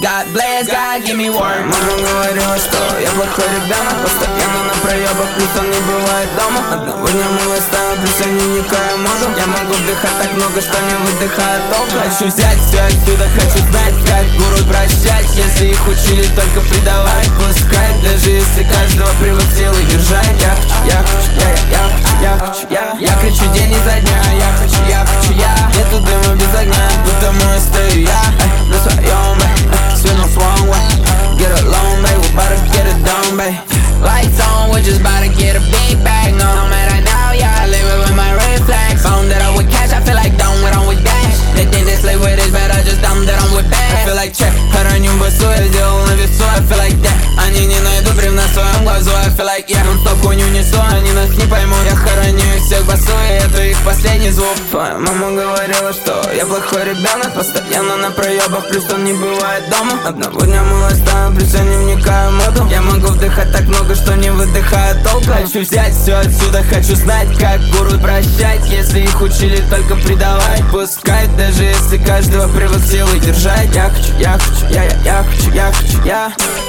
God bless, God give me work. Мама говорила, что я плохой ребенок, постоянно на проебах, плюс он не бывает дома. Одного дня мы ставим, плюс я не вникаю в моду. Я могу вдыхать так много, что не выдыхаю толком. Хочу взять все отсюда, хочу знать, как гуру прощать. Если их учили только предавать, пускать. Даже если каждого привык силой держать. Я кричу день изо дня. Я хочу. Нету дыма без огня, будто мой стою я. На своем, swing on wrong way. Get along, babe, we bout to get it done, babe. Lights on, we just bout to get a big bag. No, I'm at right now, yeah, I live it with my red flags. Phone that I would catch, I feel like done with on with dash. They think they slay with this, but I just dumb that I'm with bad. I feel like check, хороним басу, я сделал на весу, I feel like that. Они не найдут бревна в своем глазу, I feel like yeah. Non-stop хуйню несу, они нас не поймут. Я хороню их всех басу, и это их последний звук. Твоя мама говорила, что я плохой ребенок, постоянно на проебах, плюс он не бывает дома. Одного дня мы ставим, плюс я не вникаю в моду. Я могу вдыхать так много, что не выдыхаю толком. Хочу взять все отсюда, хочу знать, как гуру прощать. Если их учили только предавать, пускай. Даже если каждого привык силой держать. Я хочу.